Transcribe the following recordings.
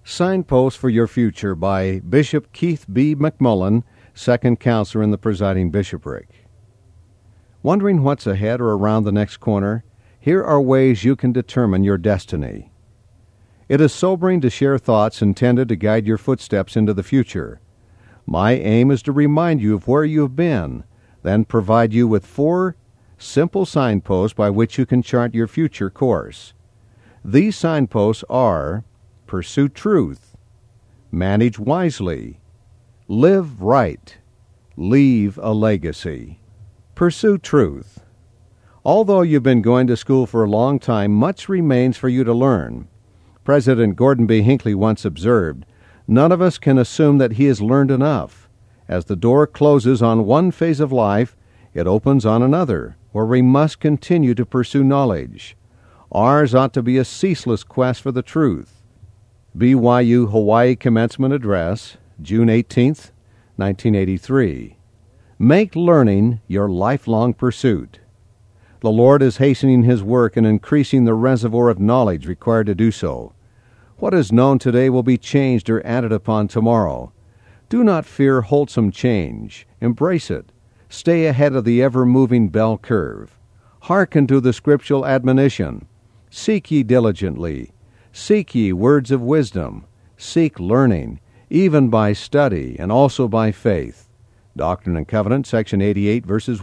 Signposts for Your Future by Bishop Keith B. McMullen, second counselor in the presiding bishopric. Wondering what's ahead or around the next corner? Here are ways you can determine your destiny. It is sobering to share thoughts intended to guide your footsteps into the future. My aim is to remind you of where you have been, then provide you with 4 simple signposts by which you can chart your future course. These signposts are: pursue truth, manage wisely, live right, leave a legacy. Pursue truth. Although you've been going to school for a long time, much remains for you to learn. President Gordon B. Hinckley once observed, "None of us can assume that he has learned enough. As the door closes on one phase of life, it opens on another, where we must continue to pursue knowledge. Ours ought to be a ceaseless quest for the truth." BYU Hawaii Commencement Address, June 18, 1983. Make learning your lifelong pursuit. The Lord is hastening His work and increasing the reservoir of knowledge required to do so. What is known today will be changed or added upon tomorrow. Do not fear wholesome change. Embrace it. Stay ahead of the ever-moving bell curve. Hearken to the scriptural admonition. Seek ye diligently. Seek ye words of wisdom. Seek learning, even by study and also by faith. Doctrine and Covenants, section 88, verses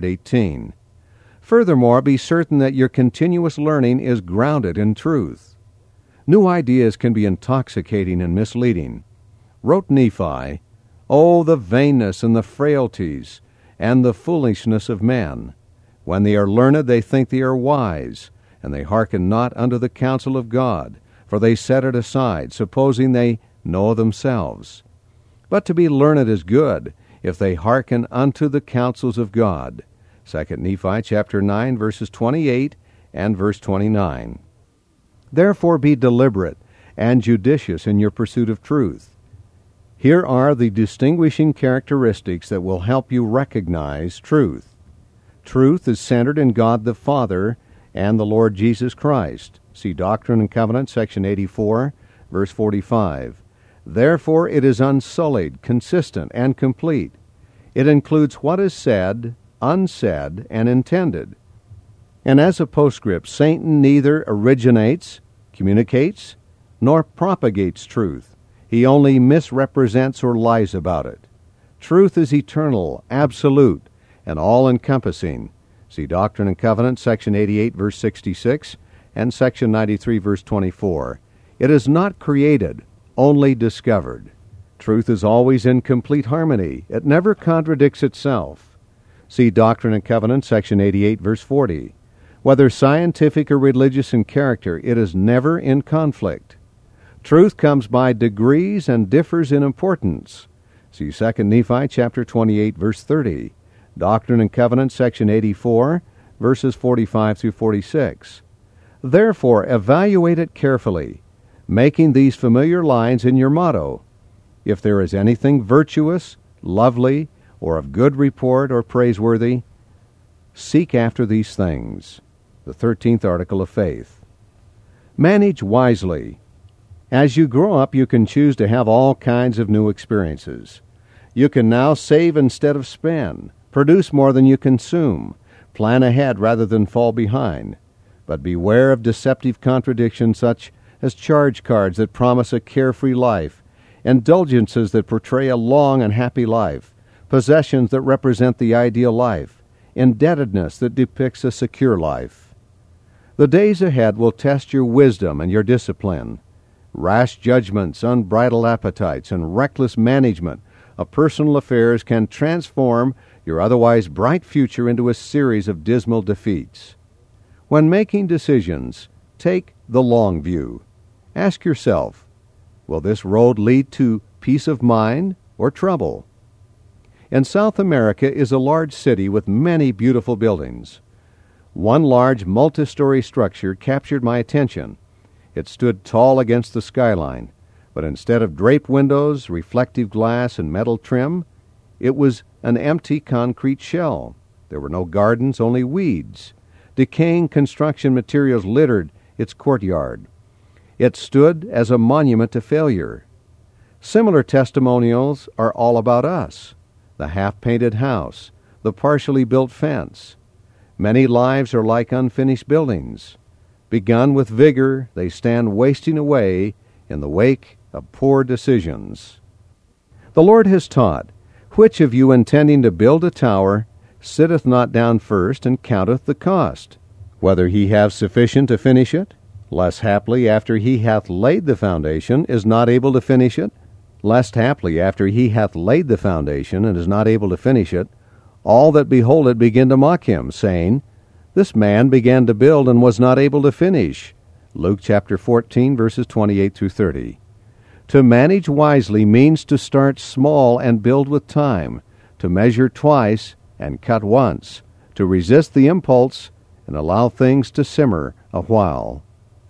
118. Furthermore, be certain that your continuous learning is grounded in truth. New ideas can be intoxicating and misleading. Wrote Nephi, "Oh, the vainness and the frailties and the foolishness of men! When they are learned, they think they are wise, and they hearken not unto the counsel of God, for they set it aside, supposing they know themselves. But to be learned is good, if they hearken unto the counsels of God." 2 Nephi chapter 9, verses 28 and verse 29. Therefore be deliberate and judicious in your pursuit of truth. Here are the distinguishing characteristics that will help you recognize truth. Truth is centered in God the Father and the Lord Jesus Christ. See Doctrine and Covenants, section 84, verse 45. Therefore it is unsullied, consistent, and complete. It includes what is said, unsaid, and intended. And as a postscript, Satan neither originates, communicates, nor propagates truth. He only misrepresents or lies about it. Truth is eternal, absolute, and all-encompassing. See Doctrine and Covenants, section 88, verse 66, and section 93, verse 24. It is not created, only discovered. Truth is always in complete harmony. It never contradicts itself. See Doctrine and Covenants, section 88, verse 40. Whether scientific or religious in character, it is never in conflict. Truth comes by degrees and differs in importance. See 2 Nephi chapter 28, verse 30. Doctrine and Covenants, section 84, verses 45 through 46. Therefore, evaluate it carefully, making these familiar lines in your motto. If there is anything virtuous, lovely, or of good report or praiseworthy, seek after these things. The 13th article of faith. Manage wisely. As you grow up, you can choose to have all kinds of new experiences. You can now save instead of spend, produce more than you consume, plan ahead rather than fall behind. But beware of deceptive contradictions such as charge cards that promise a carefree life, indulgences that portray a long and happy life, possessions that represent the ideal life, indebtedness that depicts a secure life. The days ahead will test your wisdom and your discipline. Rash judgments, unbridled appetites, and reckless management of personal affairs can transform your otherwise bright future into a series of dismal defeats. When making decisions, take the long view. Ask yourself, will this road lead to peace of mind or trouble? In South America is a large city with many beautiful buildings. One large multi-story structure captured my attention. It stood tall against the skyline, but instead of draped windows, reflective glass, and metal trim, it was an empty concrete shell. There were no gardens, only weeds. Decaying construction materials littered its courtyard. It stood as a monument to failure. Similar testimonials are all about us: the half-painted house, the partially built fence. Many lives are like unfinished buildings. Begun with vigor, they stand wasting away in the wake of poor decisions. The Lord has taught, "Which of you intending to build a tower sitteth not down first and counteth the cost, whether he have sufficient to finish it? Lest haply after he hath laid the foundation is not able to finish it? Lest haply after he hath laid the foundation and is not able to finish it, all that behold it begin to mock him, saying, This man began to build and was not able to finish." Luke chapter 14, verses 28 through 30. To manage wisely means to start small and build with time, to measure twice and cut once, to resist the impulse and allow things to simmer a while.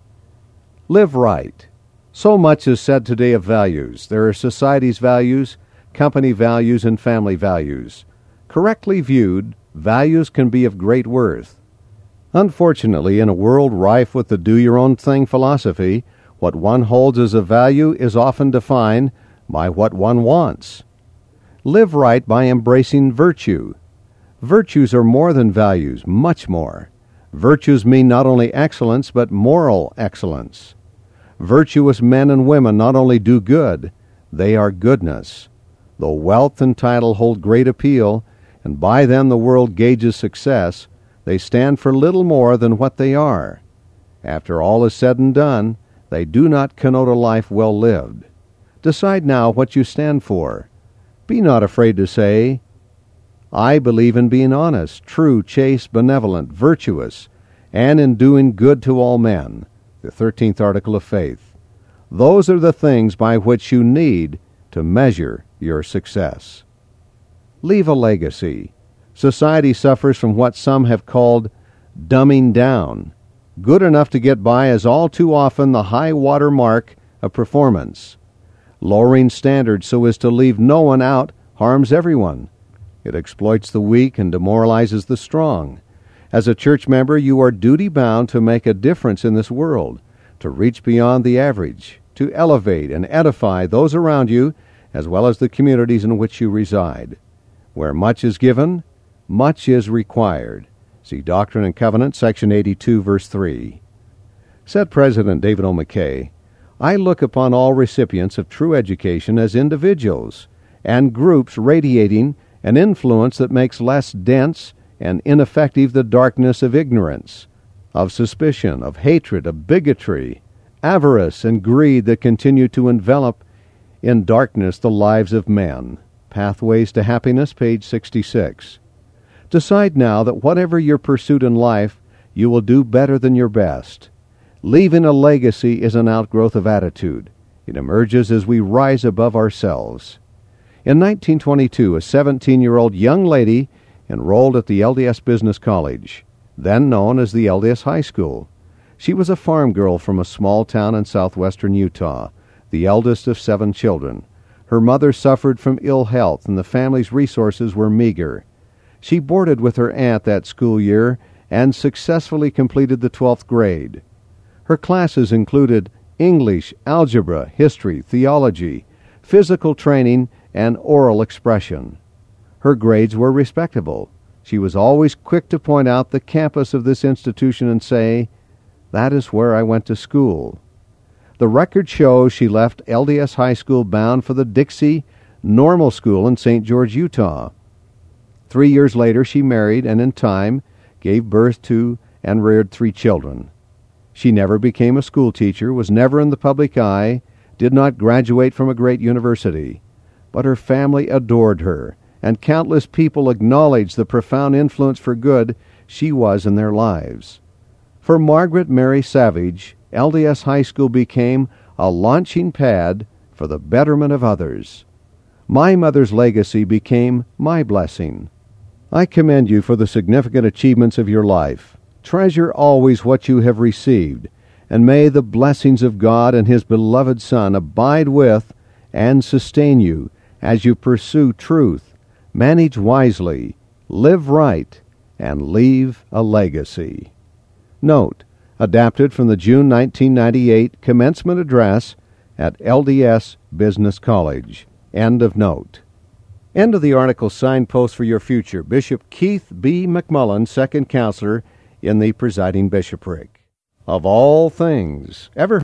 Live right. So much is said today of values. There are society's values, company values, and family values. Correctly viewed, values can be of great worth. Unfortunately, in a world rife with the do-your-own-thing philosophy, what one holds as a value is often defined by what one wants. Live right by embracing virtue. Virtues are more than values, much more. Virtues mean not only excellence, but moral excellence. Virtuous men and women not only do good, they are goodness. Though wealth and title hold great appeal, and by them the world gauges success, they stand for little more than what they are. After all is said and done, they do not connote a life well lived. Decide now what you stand for. Be not afraid to say, "I believe in being honest, true, chaste, benevolent, virtuous, and in doing good to all men," the 13th article of faith. Those are the things by which you need to measure your success. Leave a legacy. Society suffers from what some have called dumbing down. Good enough to get by is all too often the high water mark of performance. Lowering standards so as to leave no one out harms everyone. It exploits the weak and demoralizes the strong. As a church member, you are duty-bound to make a difference in this world, to reach beyond the average, to elevate and edify those around you, as well as the communities in which you reside. Where much is given, much is required. See Doctrine and Covenants, section 82, verse 3. Said President David O. McKay, "I look upon all recipients of true education as individuals and groups radiating an influence that makes less dense and ineffective the darkness of ignorance, of suspicion, of hatred, of bigotry, avarice, and greed that continue to envelop in darkness the lives of men." Pathways to Happiness, page 66. Decide now that whatever your pursuit in life, you will do better than your best. Leaving a legacy is an outgrowth of attitude. It emerges as we rise above ourselves. In 1922, a 17-year-old young lady enrolled at the LDS Business College, then known as the LDS High School. She was a farm girl from a small town in southwestern Utah, the eldest of 7 children. Her mother suffered from ill health, and the family's resources were meager. She boarded with her aunt that school year and successfully completed the 12th grade. Her classes included English, algebra, history, theology, physical training, and oral expression. Her grades were respectable. She was always quick to point out the campus of this institution and say, "That is where I went to school." The record shows she left LDS High School bound for the Dixie Normal School in St. George, Utah. 3 years later, she married and in time gave birth to and reared 3 children. She never became a school teacher, was never in the public eye, did not graduate from a great university. But her family adored her, and countless people acknowledged the profound influence for good she was in their lives. For Margaret Mary Savage, LDS High School became a launching pad for the betterment of others. My mother's legacy became my blessing. I commend you for the significant achievements of your life. Treasure always what you have received, and may the blessings of God and His beloved Son abide with and sustain you as you pursue truth, manage wisely, live right, and leave a legacy. Note, adapted from the June 1998 commencement address at LDS Business College. End of note. End of the article. Signpost for your future. Bishop Keith B. McMullen, second counselor in the presiding bishopric. Of all things, ever